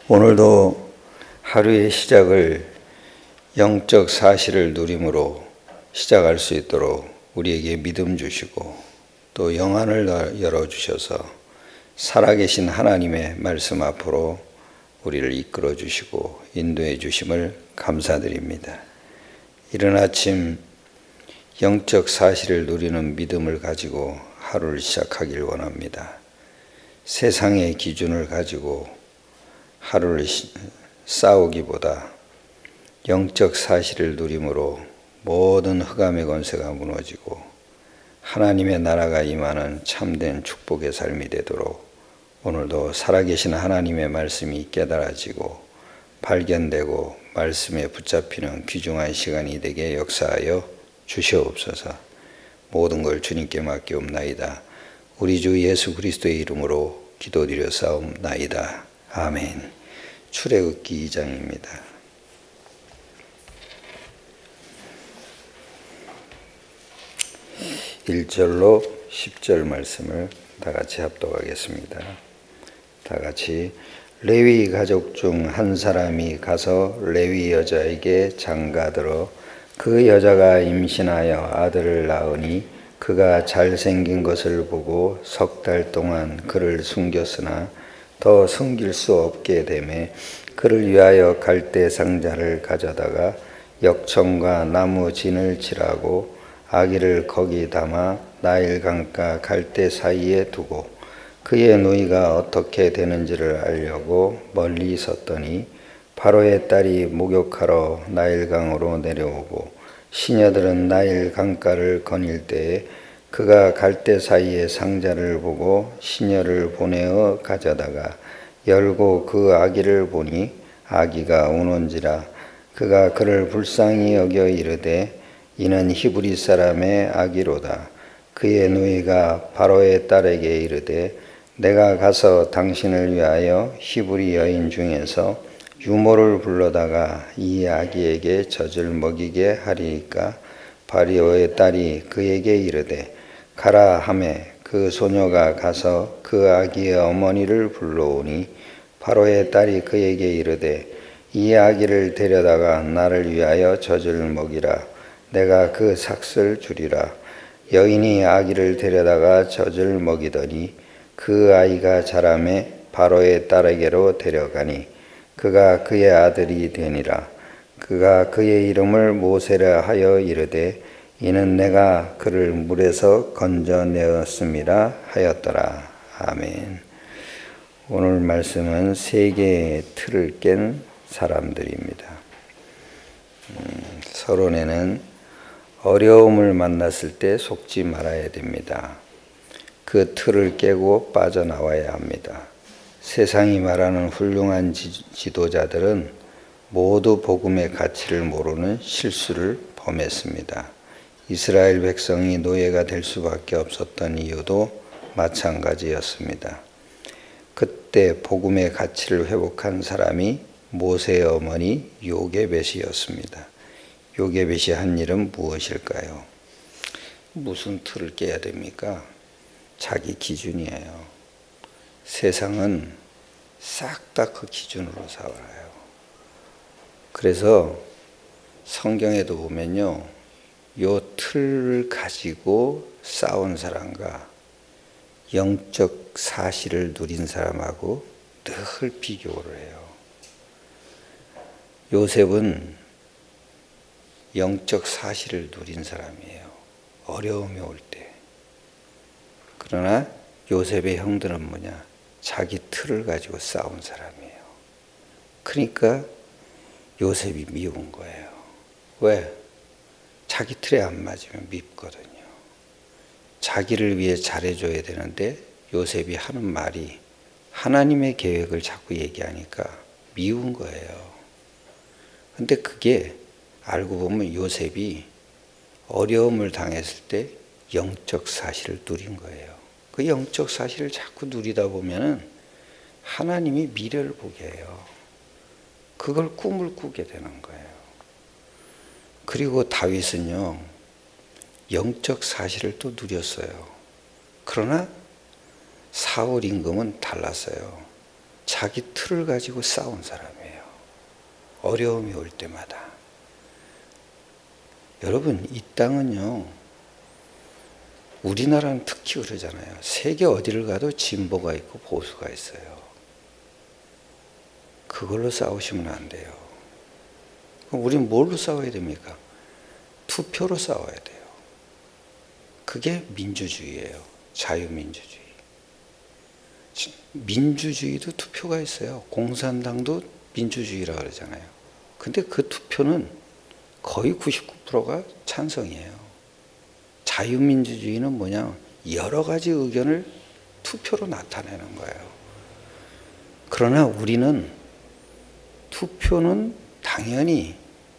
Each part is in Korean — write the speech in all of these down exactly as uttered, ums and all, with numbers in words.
오늘도 하루의 시작을 영적 사실을 누림으로 시작할 수 있도록 우리에게 믿음 주시고 또 영안을 열어주셔서 살아계신 하나님의 말씀 앞으로 우리를 이끌어 주시고 인도해 주심을 감사드립니다. 이른 아침 영적 사실을 누리는 믿음을 가지고 하루를 시작하길 원합니다. 세상의 기준을 가지고 하루를 싸우기보다 영적 사실을 누림으로 모든 흑암의 권세가 무너지고 하나님의 나라가 임하는 참된 축복의 삶이 되도록 오늘도 살아계신 하나님의 말씀이 깨달아지고 발견되고 말씀에 붙잡히는 귀중한 시간이 되게 역사하여 주시옵소서. 모든 걸 주님께 맡기옵나이다. 우리 주 예수 그리스도의 이름으로 기도드려 싸움나이다. 아멘. 출애굽기 이 장입니다. 일 절로 십 절 말씀을 다 같이 합독하겠습니다. 다 같이. 레위 가족 중 한 사람이 가서 레위 여자에게 장가들어 그 여자가 임신하여 아들을 낳으니 그가 잘생긴 것을 보고 석 달 동안 그를 숨겼으나 더 숨길 수 없게 되매 그를 위하여 갈대 상자를 가져다가 역청과 나무 진을 칠하고 아기를 거기 담아 나일 강가 갈대 사이에 두고 그의 누이가 어떻게 되는지를 알려고 멀리 섰더니 바로의 딸이 목욕하러 나일강으로 내려오고 시녀들은 나일 강가를 거닐 때에 그가 갈대 사이에 상자를 보고 시녀를 보내어 가져다가 열고 그 아기를 보니 아기가 우는지라 그가 그를 불쌍히 여겨 이르되 이는 히브리 사람의 아기로다. 그의 누이가 바로의 딸에게 이르되 내가 가서 당신을 위하여 히브리 여인 중에서 유모를 불러다가 이 아기에게 젖을 먹이게 하리이까. 바로의 딸이 그에게 이르되 가라 하매 그 소녀가 가서 그 아기의 어머니를 불러오니 바로의 딸이 그에게 이르되 이 아기를 데려다가 나를 위하여 젖을 먹이라. 내가 그 삭을 주리라. 여인이 아기를 데려다가 젖을 먹이더니 그 아이가 자라매 바로의 딸에게로 데려가니 그가 그의 아들이 되니라. 그가 그의 이름을 모세라 하여 이르되 이는 내가 그를 물에서 건져내었음이라 하였더라. 아멘. 오늘 말씀은 세 개의 틀을 깬 사람들입니다. 음, 서론에는 어려움을 만났을 때 속지 말아야 됩니다. 그 틀을 깨고 빠져나와야 합니다. 세상이 말하는 훌륭한 지, 지도자들은 모두 복음의 가치를 모르는 실수를 범했습니다. 이스라엘 백성이 노예가 될 수밖에 없었던 이유도 마찬가지였습니다. 그때 복음의 가치를 회복한 사람이 모세의 어머니 요게벳이었습니다. 요게벳이 한 일은 무엇일까요? 무슨 틀을 깨야 됩니까? 자기 기준이에요. 세상은 싹 다 그 기준으로 살아요. 그래서 성경에도 보면요, 요 틀을 가지고 싸운 사람과 영적 사실을 누린 사람하고 늘 비교를 해요. 요셉은 영적 사실을 누린 사람이에요. 어려움이 올 때. 그러나 요셉의 형들은 뭐냐? 자기 틀을 가지고 싸운 사람이에요. 그러니까 요셉이 미운 거예요. 왜? 자기 틀에 안 맞으면 밉거든요. 자기를 위해 잘해줘야 되는데 요셉이 하는 말이 하나님의 계획을 자꾸 얘기하니까 미운 거예요. 근데 그게 알고 보면 요셉이 어려움을 당했을 때 영적 사실을 누린 거예요. 그 영적 사실을 자꾸 누리다 보면은 하나님이 미래를 보게 해요. 그걸 꿈을 꾸게 되는 거예요. 그리고 다윗은요, 영적 사실을 또 누렸어요. 그러나 사울 임금은 달랐어요. 자기 틀을 가지고 싸운 사람이에요. 어려움이 올 때마다. 여러분, 이 땅은요, 우리나라는 특히 그러잖아요. 세계 어디를 가도 진보가 있고 보수가 있어요. 그걸로 싸우시면 안 돼요. 그럼 우리는 뭘로 싸워야 됩니까? 투표로 싸워야 돼요. 그게 민주주의예요. 자유민주주의. 민주주의도 투표가 있어요. 공산당도 민주주의라 그러잖아요. 근데 그 투표는 거의 구십구 퍼센트가 찬성이에요. 자유민주주의는 뭐냐? 여러 가지 의견을 투표로 나타내는 거예요. 그러나 우리는 투표는 당연히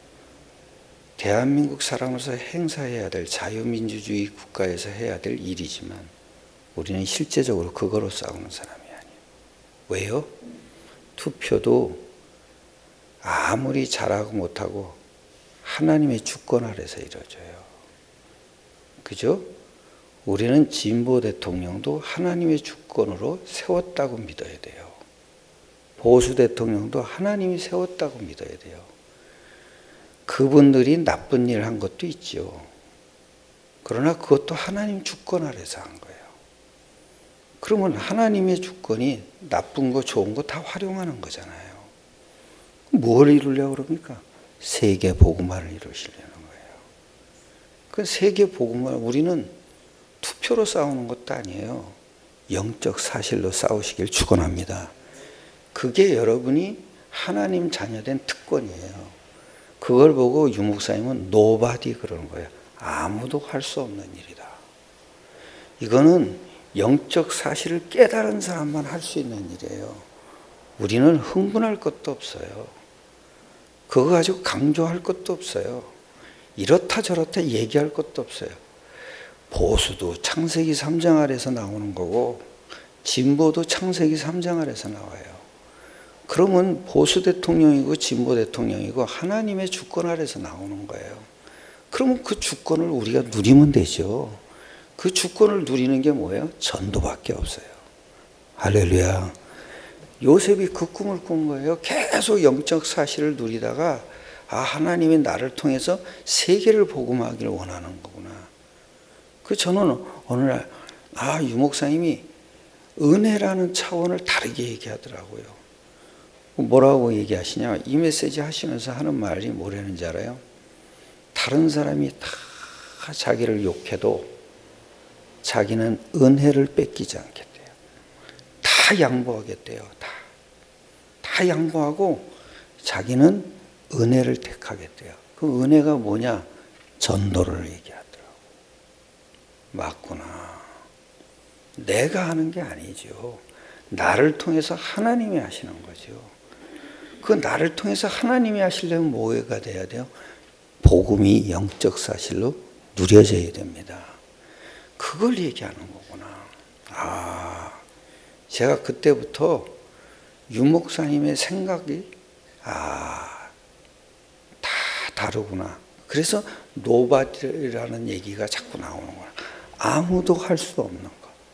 대한민국 사람으로서 행사해야 될 자유민주주의 국가에서 해야 될 일이지만 우리는 실제적으로 그거로 싸우는 사람이 아니에요. 왜요? 투표도 아무리 잘하고 못하고 하나님의 주권 아래서 이루어져요. 그죠? 우리는 진보 대통령도 하나님의 주권으로 세웠다고 믿어야 돼요. 보수 대통령도 하나님이 세웠다고 믿어야 돼요. 그분들이 나쁜 일을 한 것도 있죠. 그러나 그것도 하나님 주권 아래서 한 거예요. 그러면 하나님의 주권이 나쁜 거 좋은 거 다 활용하는 거잖아요. 뭘 이루려고 그럽니까? 세계 복음화를 이루시려는 거예요. 그 세계 복음화, 우리는 투표로 싸우는 것도 아니에요. 영적 사실로 싸우시길 축원합니다. 그게 여러분이 하나님 자녀된 특권이에요. 그걸 보고 유 목사님은 노바디 그러는 거예요. 아무도 할 수 없는 일이다. 이거는 영적 사실을 깨달은 사람만 할 수 있는 일이에요. 우리는 흥분할 것도 없어요. 그거 가지고 강조할 것도 없어요. 이렇다 저렇다 얘기할 것도 없어요. 보수도 창세기 삼 장 아래서 나오는 거고 진보도 창세기 삼 장 아래서 나와요. 그러면 보수 대통령이고 진보 대통령이고 하나님의 주권 아래서 나오는 거예요. 그러면 그 주권을 우리가 누리면 되죠. 그 주권을 누리는 게 뭐예요? 전도밖에 없어요. 할렐루야. 요셉이 그 꿈을 꾼 거예요. 계속 영적 사실을 누리다가 아, 하나님이 나를 통해서 세계를 복음하기를 원하는 거구나. 그 저는 어느 날 아, 유 목사님이 은혜라는 차원을 다르게 얘기하더라고요. 뭐라고 얘기하시냐? 이 메시지 하시면서 하는 말이 뭐라는지 알아요? 다른 사람이 다 자기를 욕해도 자기는 은혜를 뺏기지 않겠대요. 다 양보하겠대요. 다. 다 양보하고 자기는 은혜를 택하겠대요. 그 은혜가 뭐냐? 전도를 얘기하더라고요. 맞구나. 내가 하는 게 아니죠. 나를 통해서 하나님이 하시는 거죠. 그 나를 통해서 하나님이 하시려면 뭐가 돼야 돼요? 복음이 영적 사실로 누려져야 됩니다. 그걸 얘기하는 거구나. 아, 제가 그때부터 유 목사님의 생각이 아, 다 다르구나. 그래서 노바디라는 얘기가 자꾸 나오는구나. 아무도 할 수 없는 거.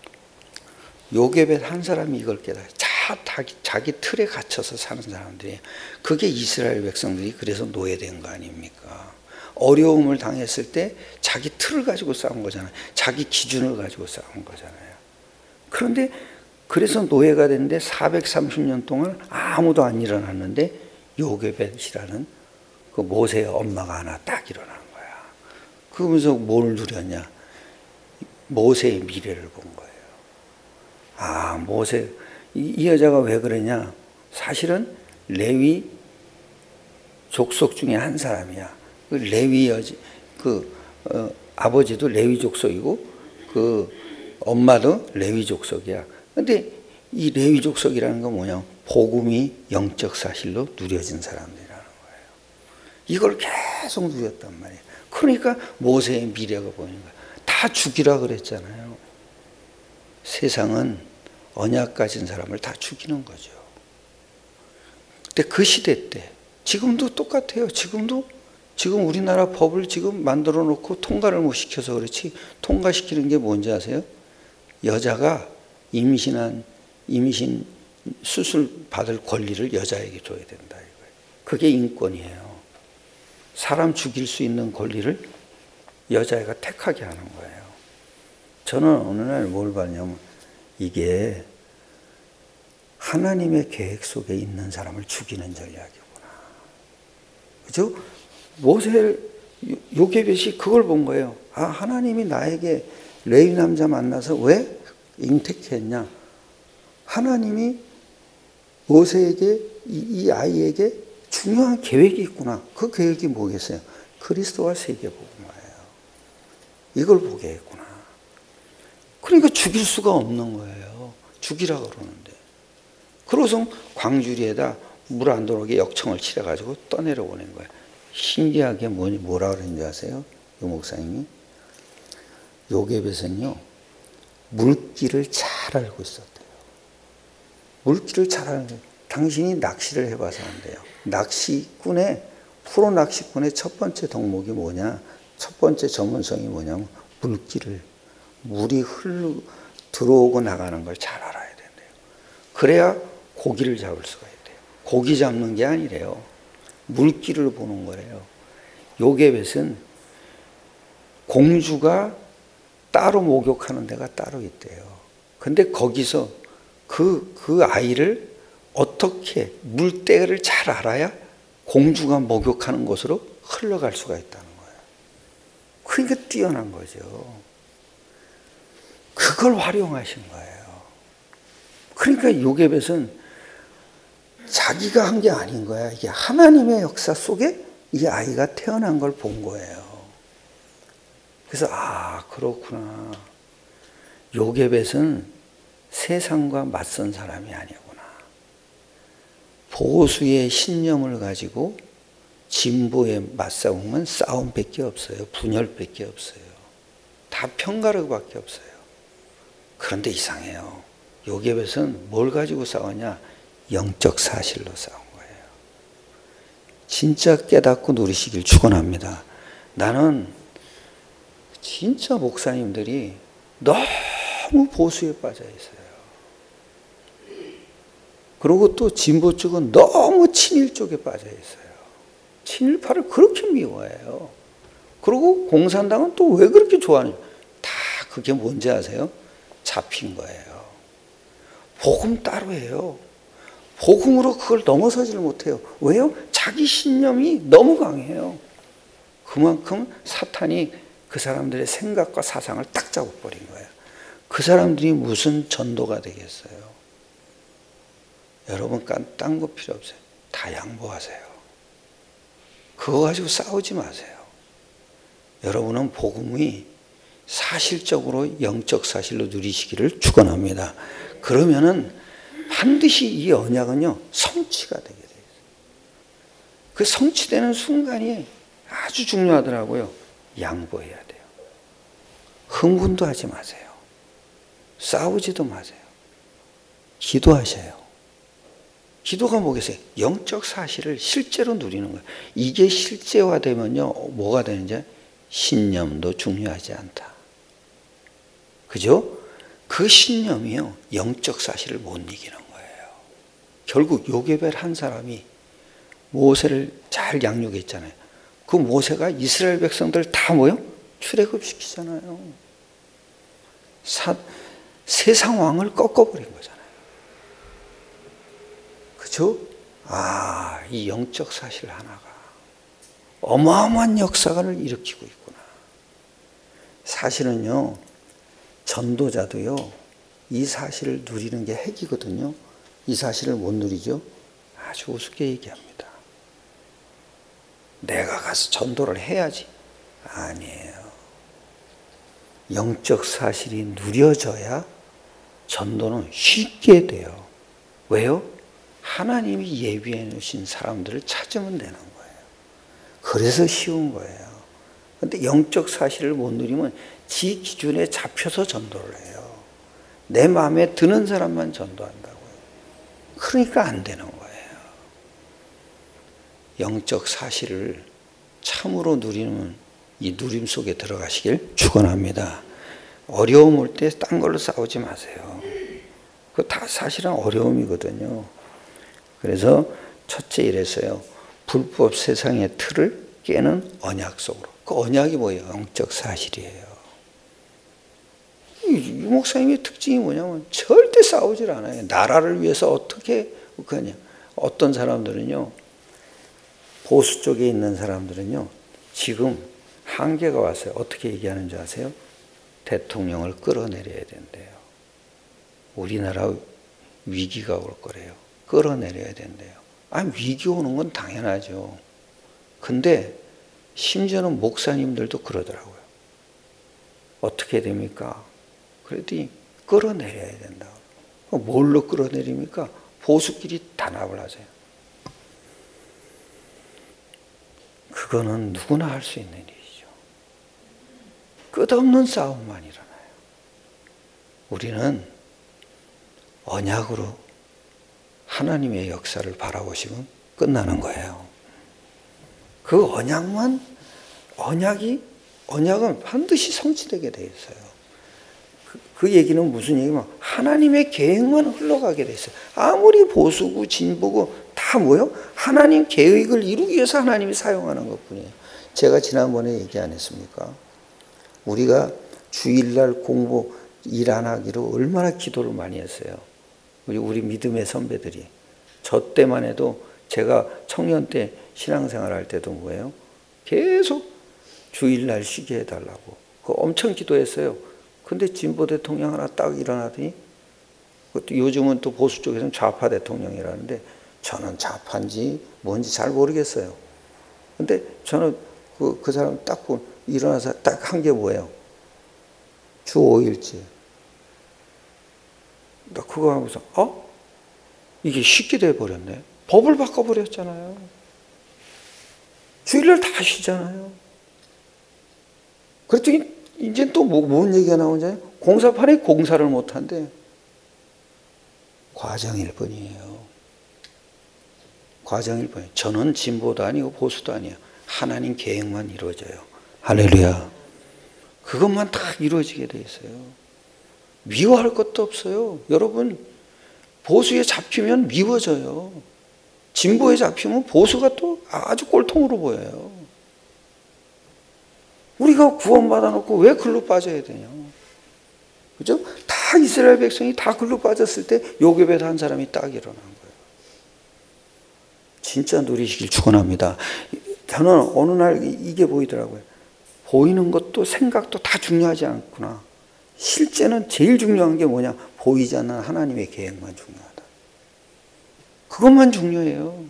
요게벳 한 사람이 이걸 깨달아요. 자기, 자기 틀에 갇혀서 사는 사람들이. 그게 이스라엘 백성들이 그래서 노예된 거 아닙니까? 어려움을 당했을 때 자기 틀을 가지고 싸운 거잖아요. 자기 기준을 가지고 싸운 거잖아요. 그런데 그래서 노예가 됐는데 사백삼십 년 동안 아무도 안 일어났는데 요게벳이라는 그 모세의 엄마가 하나 딱 일어난 거야. 그러면서 뭘 누렸냐? 모세의 미래를 본 거예요. 아, 모세, 이, 이 여자가 왜 그러냐? 사실은 레위 족속 중에 한 사람이야. 그 레위 여지, 그 어, 아버지도 레위 족속이고 그 엄마도 레위 족속이야. 근데 이 레위 족속이라는 건 뭐냐? 복음이 영적 사실로 누려진 사람들이라는 거예요. 이걸 계속 누렸단 말이에요. 그러니까 모세의 미래가 보이는 거예요. 다 죽이라 그랬잖아요. 세상은 언약 가진 사람을 다 죽이는 거죠. 근데 그 시대 때 지금도 똑같아요. 지금도 지금 우리나라 법을 지금 만들어 놓고 통과를 못 시켜서 그렇지 통과시키는 게 뭔지 아세요? 여자가 임신한 임신 수술 받을 권리를 여자에게 줘야 된다 이거예요. 그게 인권이에요. 사람 죽일 수 있는 권리를 여자애가 택하게 하는 거예요. 저는 어느 날 뭘 봤냐면 이게 하나님의 계획 속에 있는 사람을 죽이는 전략이구나. 그죠? 모세 요게벳이 그걸 본 거예요. 아, 하나님이 나에게 레위 남자 만나서 왜 잉태했냐? 하나님이 모세에게 이, 이 아이에게 중요한 계획이 있구나. 그 계획이 뭐겠어요? 그리스도와 세계복음화예요. 이걸 보게 했구나. 그러니까 죽일 수가 없는 거예요. 죽이라 그러는데. 그러고서 광주리에다 물 안 들어오게 역청을 칠해가지고 떠내려 보낸 거예요. 신기하게 뭐니, 뭐라 그랬는지 아세요? 요 목사님이. 요게벳은요, 물길을 잘 알고 있었대요. 물길을 잘 아는 거예요. 당신이 낚시를 해봐서 안 돼요. 낚시꾼의, 프로 낚시꾼의 첫 번째 덕목이 뭐냐? 첫 번째 전문성이 뭐냐면 물길을, 물이 흘러 들어오고 나가는 걸 잘 알아야 된대요. 그래야 고기를 잡을 수가 있대요. 고기 잡는 게 아니래요. 물길을 보는 거래요. 요게벳은 공주가 따로 목욕하는 데가 따로 있대요. 근데 거기서 그, 그 아이를 어떻게 물때를 잘 알아야 공주가 목욕하는 곳으로 흘러갈 수가 있다는 거예요. 그러니까 뛰어난 거죠. 그걸 활용하신 거예요. 그러니까 요게벳은 자기가 한 게 아닌 거야. 이게 하나님의 역사 속에 이 아이가 태어난 걸 본 거예요. 그래서 아, 그렇구나. 요게벳은 세상과 맞선 사람이 아니구나. 보수의 신념을 가지고 진보에 맞싸우면 싸움밖에 없어요. 분열밖에 없어요. 다 편가르기밖에 없어요. 그런데 이상해요. 요게벳은 뭘 가지고 싸우냐? 영적 사실로 싸운 거예요. 진짜 깨닫고 누리시길 축원합니다. 나는 진짜 목사님들이 너무 보수에 빠져 있어요. 그리고 또 진보 쪽은 너무 친일 쪽에 빠져 있어요. 친일파를 그렇게 미워해요. 그리고 공산당은 또 왜 그렇게 좋아하냐? 다 그게 뭔지 아세요? 잡힌 거예요. 복음 따로 해요. 복음으로 그걸 넘어서지를 못해요. 왜요? 자기 신념이 너무 강해요. 그만큼 사탄이 그 사람들의 생각과 사상을 딱 잡아버린 거예요. 그 사람들이 무슨 전도가 되겠어요? 여러분, 딴 거 필요 없어요. 다 양보하세요. 그거 가지고 싸우지 마세요. 여러분은 복음이 사실적으로 영적 사실로 누리시기를 축원합니다. 그러면은 반드시 이 언약은요, 성취가 되게 돼요. 그 성취되는 순간이 아주 중요하더라고요. 양보해야 돼요. 흥분도 하지 마세요. 싸우지도 마세요. 기도하셔요. 기도가 뭐겠어요? 영적 사실을 실제로 누리는 거예요. 이게 실제화되면요, 뭐가 되는지 신념도 중요하지 않다. 그죠? 그 신념이요, 영적 사실을 못 이기는 거예요. 결국 요게벳 한 사람이 모세를 잘 양육했잖아요. 그 모세가 이스라엘 백성들 다 모여 출애굽시키잖아요. 사, 세상 왕을 꺾어버린 거잖아요. 그죠? 아, 이 영적 사실 하나가 어마어마한 역사를 일으키고 있구나. 사실은요, 전도자도요, 이 사실을 누리는 게 핵이거든요. 이 사실을 못 누리죠? 아주 우습게 얘기합니다. 내가 가서 전도를 해야지. 아니에요. 영적 사실이 누려져야 전도는 쉽게 돼요. 왜요? 하나님이 예비해 놓으신 사람들을 찾으면 되는 거예요. 그래서 쉬운 거예요. 그런데 영적 사실을 못 누리면 지 기준에 잡혀서 전도를 해요. 내 마음에 드는 사람만 전도한다고요. 그러니까 안 되는 거예요. 영적 사실을 참으로 누리는 이 누림 속에 들어가시길 축원합니다. 어려움 올 때 딴 걸로 싸우지 마세요. 그거 다 사실은 어려움이거든요. 그래서 첫째 이랬어요. 불법 세상의 틀을 깨는 언약 속으로. 그 언약이 뭐예요? 영적 사실이에요. 이 목사님의 특징이 뭐냐면 절대 싸우질 않아요. 나라를 위해서 어떻게 하냐. 어떤 사람들은요, 보수 쪽에 있는 사람들은요, 지금 한계가 왔어요. 어떻게 얘기하는 줄 아세요? 대통령을 끌어내려야 된대요. 우리나라 위기가 올 거래요. 끌어내려야 된대요. 아, 위기 오는 건 당연하죠. 근데 심지어는 목사님들도 그러더라고요. 어떻게 됩니까? 그랬더니 끌어내려야 된다. 뭘로 끌어내립니까? 보수끼리 단합을 하세요. 그거는 누구나 할 수 있는 일이죠. 끝없는 싸움만 일어나요. 우리는 언약으로 하나님의 역사를 바라보시면 끝나는 거예요. 그 언약만, 언약이, 언약은 반드시 성취되게 돼 있어요. 그, 그 얘기는 무슨 얘기면 하나님의 계획만 흘러가게 돼 있어요. 아무리 보수고 진보고 다 뭐요? 하나님 계획을 이루기 위해서 하나님이 사용하는 것 뿐이에요. 제가 지난번에 얘기 안 했습니까? 우리가 주일날 공부 일 안 하기로 얼마나 기도를 많이 했어요. 우리, 우리 믿음의 선배들이. 저 때만 해도 제가 청년 때 신앙생활 할 때도 뭐예요? 계속 주일날 쉬게 해달라고. 그거 엄청 기도했어요. 근데 진보 대통령 하나 딱 일어나더니, 그것도 요즘은 또 보수 쪽에서는 좌파 대통령이라는데, 저는 좌파인지 뭔지 잘 모르겠어요. 근데 저는 그, 그 사람 딱 보고 일어나서 딱 한 게 뭐예요? 주 오 일째. 나 그거 하고서, 어? 이게 쉽게 돼버렸네. 법을 바꿔버렸잖아요. 주일날 다 쉬잖아요. 그랬더니 이제 또 뭐, 뭔 얘기가 나오잖아요. 공사판에 공사를 못한대. 과정일 뿐이에요. 과정일 뿐이에요. 저는 진보도 아니고 보수도 아니에요. 하나님 계획만 이루어져요. 할렐루야. 그것만 다 이루어지게 돼 있어요. 미워할 것도 없어요. 여러분, 보수에 잡히면 미워져요. 진보에 잡히면 보수가 또 아주 꼴통으로 보여요. 우리가 구원받아 놓고 왜 글로 빠져야 되냐. 그죠? 다 이스라엘 백성이 다 글로 빠졌을 때 요괴벳 한 사람이 딱 일어난 거예요. 진짜 누리시길 축원합니다. 저는 어느 날 이게 보이더라고요. 보이는 것도 생각도 다 중요하지 않구나. 실제는 제일 중요한 게 뭐냐? 보이지 않는 하나님의 계획만 중요하다. 그것만 중요해요.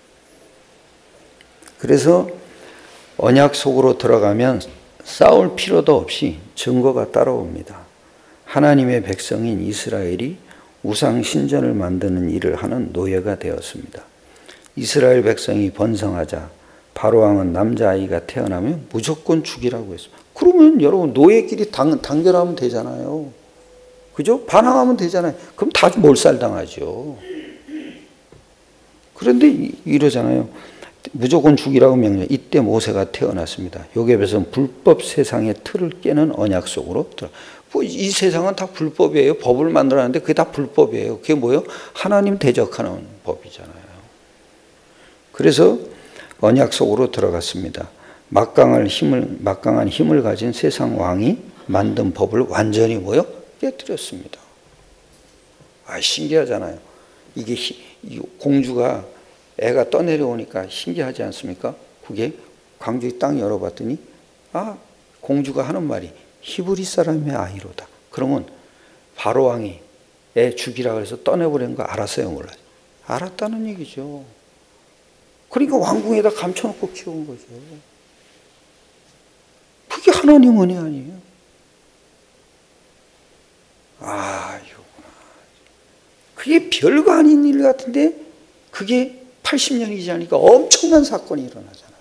그래서 언약 속으로 들어가면 싸울 필요도 없이 증거가 따라옵니다. 하나님의 백성인 이스라엘이 우상 신전을 만드는 일을 하는 노예가 되었습니다. 이스라엘 백성이 번성하자 바로왕은 남자아이가 태어나면 무조건 죽이라고 했습니다. 그러면 여러분 노예끼리 당, 단결하면 되잖아요. 그죠? 반항하면 되잖아요. 그럼 다 몰살당하죠. 그런데 이러잖아요. 무조건 죽이라고 명령. 이때 모세가 태어났습니다. 요괴벳은 불법 세상의 틀을 깨는 언약 속으로 들어. 이 세상은 다 불법이에요. 법을 만들었는데 그게 다 불법이에요. 그게 뭐예요? 하나님 대적하는 법이잖아요. 그래서 언약 속으로 들어갔습니다. 막강한 힘을 막강한 힘을 가진 세상 왕이 만든 법을 완전히 뭐요? 깨뜨렸습니다. 아, 신기하잖아요. 이게 이 공주가 애가 떠내려오니까 신기하지 않습니까? 그게 광주의 땅 열어봤더니 아, 공주가 하는 말이 히브리 사람의 아이로다. 그러면 바로 왕이 애 죽이라 그래서 떠내버린 거 알았어요, 몰라요? 알았다는 얘기죠. 그러니까 왕궁에다 감춰놓고 키운 거죠. 그게 하나님 은혜 아니에요? 아, 이거구나. 그게 별거 아닌 일 같은데 그게 팔십 년이 지나니까 엄청난 사건이 일어나잖아요.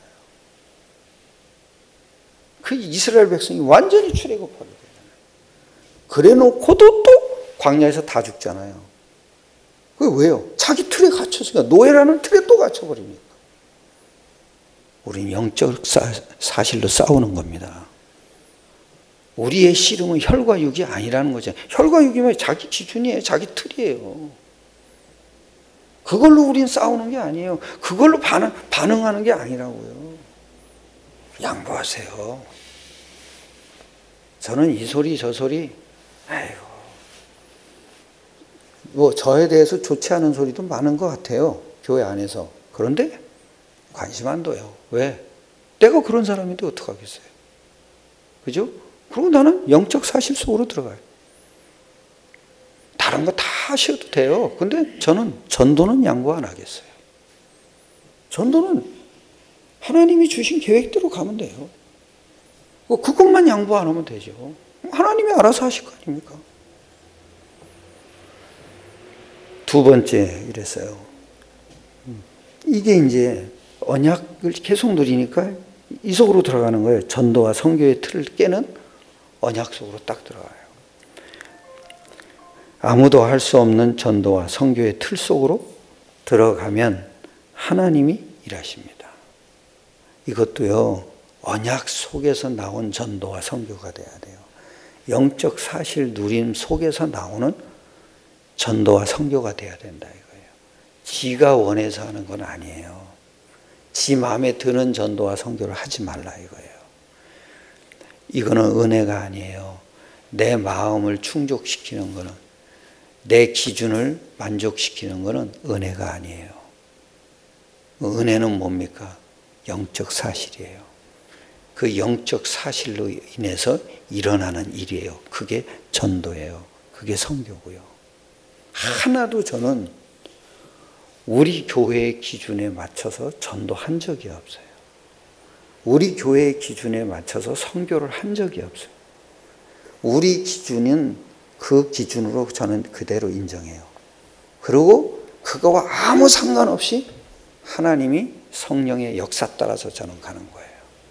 그 이스라엘 백성이 완전히 출애굽하게 되잖아요. 그래 놓고도 또 광야에서 다 죽잖아요. 그게 왜요? 자기 틀에 갇혔으니까. 노예라는 틀에 또 갇혀버립니까? 우리는 영적 사실로 싸우는 겁니다. 우리의 씨름은 혈과 육이 아니라는 거죠. 혈과 육이면 자기 기준이에요. 자기 틀이에요. 그걸로 우린 싸우는 게 아니에요. 그걸로 반응, 반응하는 게 아니라고요. 양보하세요. 저는 이 소리 저 소리 아이고 뭐 저에 대해서 좋지 않은 소리도 많은 것 같아요. 교회 안에서. 그런데 관심 안 둬요. 왜? 내가 그런 사람인데 어떡하겠어요. 그죠? 그리고 나는 영적 사실 속으로 들어가요. 다른 거 다 하셔도 돼요. 근데 저는 전도는 양보 안 하겠어요. 전도는 하나님이 주신 계획대로 가면 돼요. 그것만 양보 안 하면 되죠. 하나님이 알아서 하실 거 아닙니까? 두 번째 이랬어요. 이게 이제 언약을 계속 누리니까 이 속으로 들어가는 거예요. 전도와 선교의 틀을 깨는 언약 속으로 딱 들어가요. 아무도 할 수 없는 전도와 선교의 틀 속으로 들어가면 하나님이 일하십니다. 이것도요, 언약 속에서 나온 전도와 선교가 돼야 돼요. 영적 사실 누림 속에서 나오는 전도와 선교가 돼야 된다 이거예요. 지가 원해서 하는 건 아니에요. 지 마음에 드는 전도와 선교를 하지 말라 이거예요. 이거는 은혜가 아니에요. 내 마음을 충족시키는 거는, 내 기준을 만족시키는 거는 은혜가 아니에요. 은혜는 뭡니까? 영적 사실이에요. 그 영적 사실로 인해서 일어나는 일이에요. 그게 전도예요. 그게 선교고요. 하나도 저는 우리 교회의 기준에 맞춰서 전도한 적이 없어요. 우리 교회의 기준에 맞춰서 선교를 한 적이 없어요. 우리 기준은 그 기준으로 저는 그대로 인정해요. 그리고 그거와 아무 상관없이 하나님이 성령의 역사 따라서 저는 가는 거예요.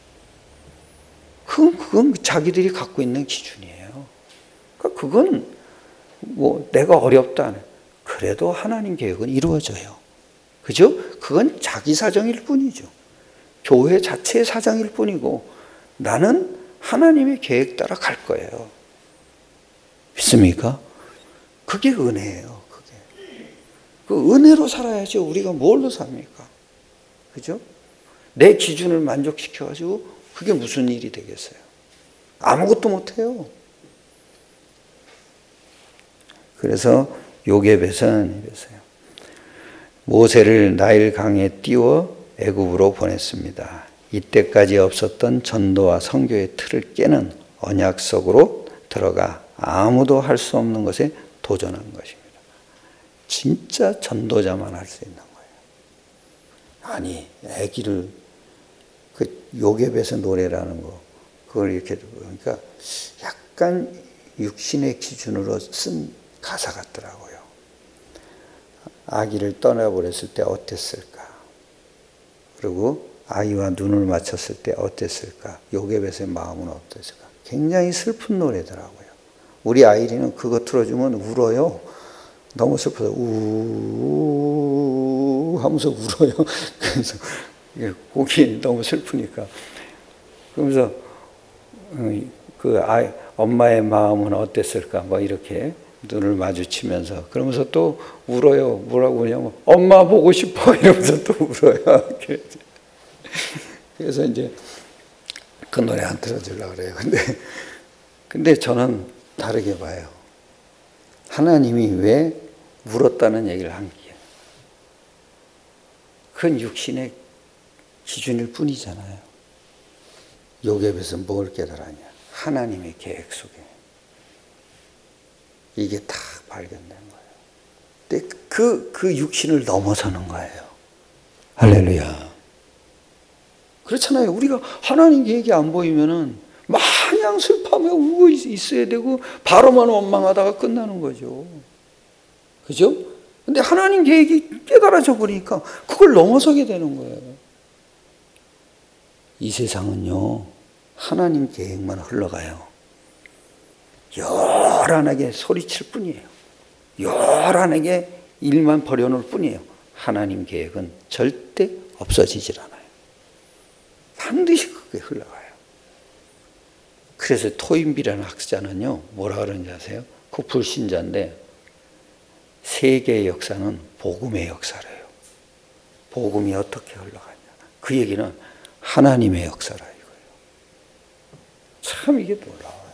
그건, 그건 자기들이 갖고 있는 기준이에요. 그러니까 그건 뭐 내가 어렵다. 그래도 하나님 계획은 이루어져요. 그죠? 그건 자기 사정일 뿐이죠. 교회 자체의 사정일 뿐이고 나는 하나님의 계획 따라 갈 거예요. 믿습니까? 그게 은혜예요. 그게. 그 은혜로 살아야지 우리가 뭘로 삽니까? 그죠? 내 기준을 만족시켜가지고 그게 무슨 일이 되겠어요? 아무것도 못해요. 그래서 요게벳은 이랬어요. 모세를 나일 강에 띄워 애굽으로 보냈습니다. 이때까지 없었던 전도와 선교의 틀을 깨는 언약 속으로 들어가 아무도 할 수 없는 것에 도전한 것입니다. 진짜 전도자만 할 수 있는 거예요. 아니, 아기를 그 요게벳의 노래라는 거 그걸 이렇게 그러니까 약간 육신의 기준으로 쓴 가사 같더라고요. 아기를 떠나버렸을 때 어땠을까? 그리고 아이와 눈을 맞췄을 때 어땠을까? 요게벳의 마음은 어땠을까? 굉장히 슬픈 노래더라고요. 우리 아이리는 그거 틀어주면 울어요. 너무 슬퍼서 우 하면서 울어요. 그래서 곡이 너무 슬프니까. 그러면서 그 아이 엄마의 마음은 어땠을까? 뭐 이렇게 눈을 마주치면서 그러면서 또 울어요. 뭐라고 그러냐면 엄마 보고 싶어 이러면서 또 울어요. 그래서 이제 그 노래 안 틀어주려고 그래요. 근데 근데 저는 다르게 봐요. 하나님이 왜 울었다는 얘기를 한 게 그건 육신의 기준일 뿐이잖아요. 요게벳은 뭘 깨달았냐? 하나님의 계획 속에 이게 다 발견된 거예요. 근데 그, 그 육신을 넘어서는 거예요. 할렐루야. 그렇잖아요. 우리가 하나님 계획이 안 보이면은 마냥 슬퍼하며 울고 있어야 되고 바로만 원망하다가 끝나는 거죠. 그죠? 근데 하나님 계획이 깨달아져 버리니까 그걸 넘어서게 되는 거예요. 이 세상은요, 하나님 계획만 흘러가요. 요란하게 소리칠 뿐이에요. 요란하게 일만 벌여놓을 뿐이에요. 하나님 계획은 절대 없어지질 않아요. 반드시 그게 흘러가요. 그래서 토인비라는 학자는요, 뭐라 그러는지 아세요? 그 불신자인데, 세계의 역사는 복음의 역사래요. 복음이 어떻게 흘러가냐. 그 얘기는 하나님의 역사라 이거예요. 참 이게 놀라워요.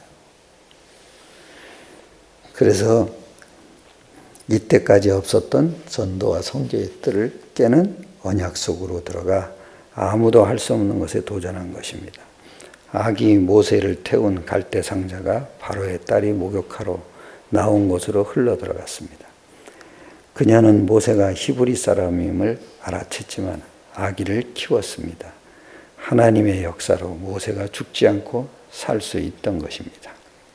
그래서 이때까지 없었던 전도와 선교의 뜰을 깨는 언약 속으로 들어가 아무도 할 수 없는 것에 도전한 것입니다. 아기 모세를 태운 갈대 상자가 바로의 딸이 목욕하러 나온 곳으로 흘러 들어갔습니다. 그녀는 모세가 히브리 사람임을 알아챘지만 아기를 키웠습니다. 하나님의 역사로 모세가 죽지 않고 살 수 있던 것입니다.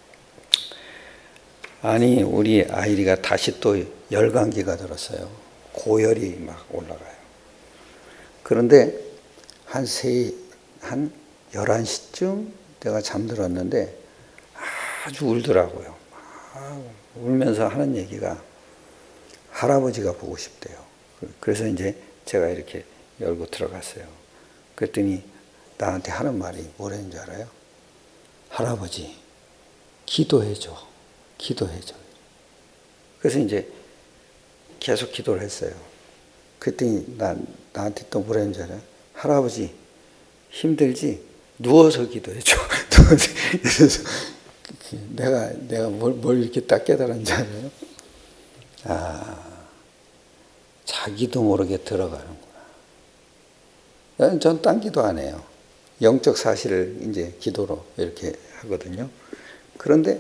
아니, 우리 아이리가 다시 또 열감기가 들었어요. 고열이 막 올라가요. 그런데 한 세, 한 열한 시쯤 내가 잠들었는데 아주 울더라고요. 아, 울면서 하는 얘기가 할아버지가 보고 싶대요. 그래서 이제 제가 이렇게 열고 들어갔어요. 그랬더니 나한테 하는 말이 뭐라는 줄 알아요? 할아버지, 기도해줘. 기도해줘. 그래서 이제 계속 기도를 했어요. 그랬더니 나, 나한테 또 뭐라는 줄 알아요? 할아버지, 힘들지? 누워서 기도해줘. 그래서 내가, 내가 뭘, 뭘 이렇게 딱 깨달은지 알아요? 아, 자기도 모르게 들어가는구나. 전 딴 기도 안 해요. 영적 사실을 이제 기도로 이렇게 하거든요. 그런데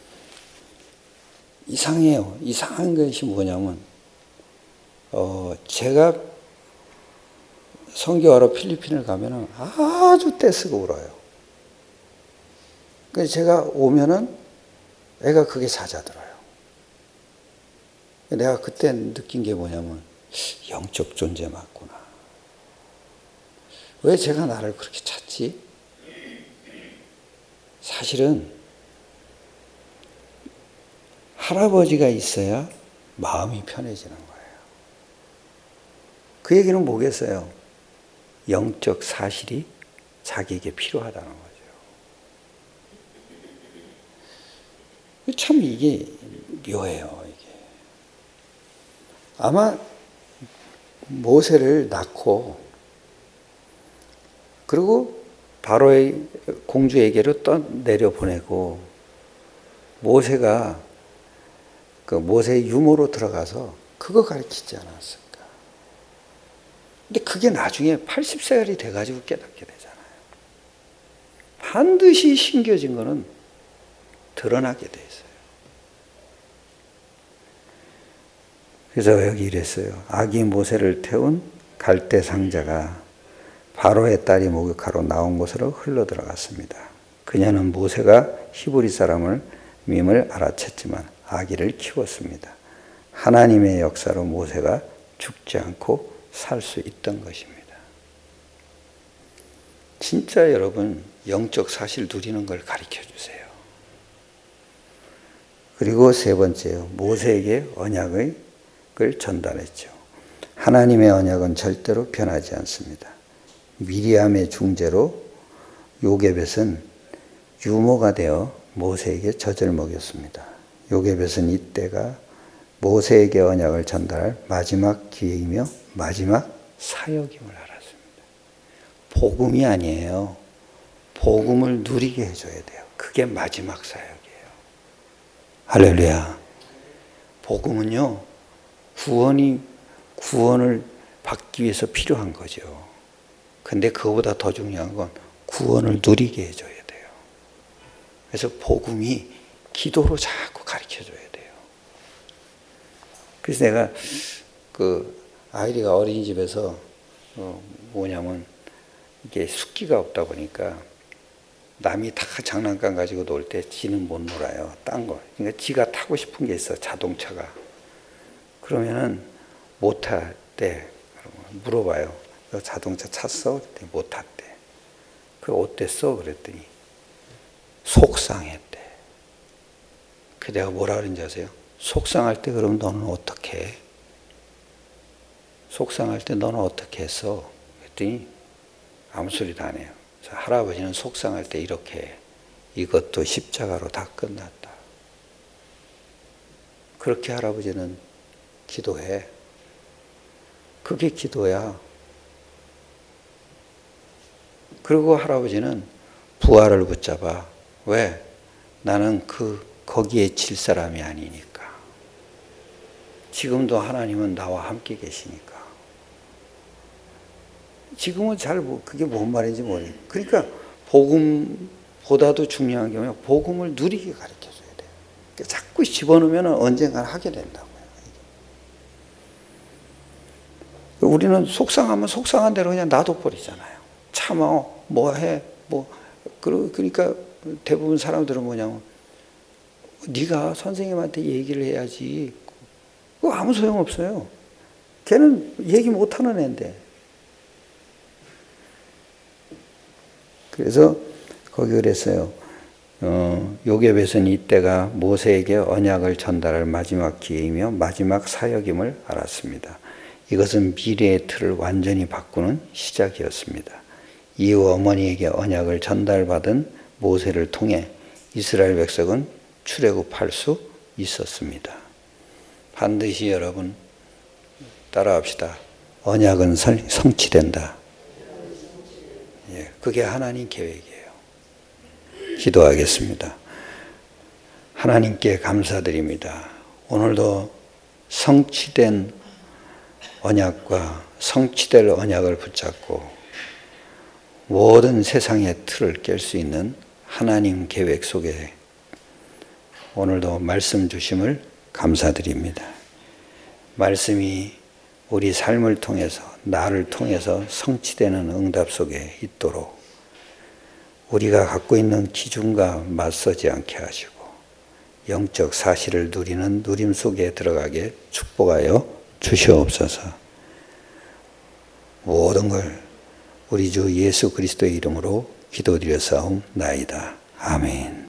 이상해요. 이상한 것이 뭐냐면, 어, 제가 선교하러 필리핀을 가면은 아주 떼쓰고 울어요. 그래서 제가 오면은 애가 그게 잦아들어요. 내가 그때 느낀 게 뭐냐면, 영적 존재 맞구나. 왜 제가 나를 그렇게 찾지? 사실은 할아버지가 있어야 마음이 편해지는 거예요. 그 얘기는 뭐겠어요? 영적 사실이 자기에게 필요하다는 거죠. 참 이게 묘해요. 이게. 아마 모세를 낳고 그리고 바로의 공주에게로 떠내려 보내고 모세가 그 모세의 유모로 들어가서 그거 가르치지 않았을까. 근데 그게 나중에 팔십 세가 돼가지고 깨닫게 되잖아요. 반드시 심겨진 거는 드러나게 돼 있어요. 그래서 여기 이랬어요. 아기 모세를 태운 갈대 상자가 바로의 딸이 목욕하러 나온 곳으로 흘러 들어갔습니다. 그녀는 모세가 히브리 사람을 밈을 알아챘지만 아기를 키웠습니다. 하나님의 역사로 모세가 죽지 않고 살 수 있던 것입니다. 진짜 여러분 영적 사실 누리는 걸 가르쳐 주세요. 그리고 세 번째요. 모세에게 언약을 전달했죠. 하나님의 언약은 절대로 변하지 않습니다. 미리암의 중재로 요게벳은 유모가 되어 모세에게 젖을 먹였습니다. 요게벳은 이때가 모세에게 언약을 전달할 마지막 기회이며 마지막 사역임을 알았습니다. 복음이 아니에요. 복음을 누리게 해줘야 돼요. 그게 마지막 사역이에요. 할렐루야. 복음은요, 구원이, 구원을 받기 위해서 필요한 거죠. 근데 그거보다 더 중요한 건 구원을 누리게 해줘야 돼요. 그래서 복음이 기도로 자꾸 가르쳐 줘야 돼요. 그래서 내가 그 아이리가 어린이집에서 어 뭐냐면 이게 숫기가 없다 보니까 남이 다 장난감 가지고 놀 때 지는 못 놀아요. 딴 거. 그러니까 지가 타고 싶은 게 있어. 자동차가. 그러면은 못 탔대. 물어봐요. 너 자동차 탔어? 그랬더니 못 탔대. 그 어땠어? 그랬더니 속상했대. 그 내가 뭐라 그런지 아세요? 속상할 때 그럼 너는 어떻게 해? 속상할 때 너는 어떻게 했어? 그랬더니 아무 소리도 안 해요. 할아버지는 속상할 때 이렇게 해. 이것도 십자가로 다 끝났다. 그렇게 할아버지는 기도해. 그게 기도야. 그리고 할아버지는 부활을 붙잡아. 왜? 나는 그 거기에 질 사람이 아니니까. 지금도 하나님은 나와 함께 계시니까. 지금은 잘 그게 뭔 말인지 모르겠어요. 그러니까 복음보다도 중요한 게 뭐냐, 복음을 누리게 가르쳐줘야 돼요. 그러니까 자꾸 집어넣으면 언젠가 하게 된다고요. 우리는 속상하면 속상한 대로 그냥 놔둬버리잖아요. 참아, 뭐 해, 뭐 그러니까 대부분 사람들은 뭐냐면 네가 선생님한테 얘기를 해야지. 그거 아무 소용 없어요. 걔는 얘기 못하는 애인데. 그래서 거기 그랬어요. 어, 요셉에서는 이때가 모세에게 언약을 전달할 마지막 기회이며 마지막 사역임을 알았습니다. 이것은 미래의 틀을 완전히 바꾸는 시작이었습니다. 이후 어머니에게 언약을 전달받은 모세를 통해 이스라엘 백성은 출애굽할 수 있었습니다. 반드시 여러분 따라합시다. 언약은 성취된다. 예, 그게 하나님 계획이에요. 기도하겠습니다. 하나님께 감사드립니다. 오늘도 성취된 언약과 성취될 언약을 붙잡고 모든 세상의 틀을 깰 수 있는 하나님 계획 속에 오늘도 말씀 주심을 감사드립니다. 말씀이 우리 삶을 통해서, 나를 통해서 성취되는 응답 속에 있도록 우리가 갖고 있는 기준과 맞서지 않게 하시고 영적 사실을 누리는 누림 속에 들어가게 축복하여 주시옵소서. 모든 걸 우리 주 예수 그리스도의 이름으로 기도드려 사옵나이다. 아멘.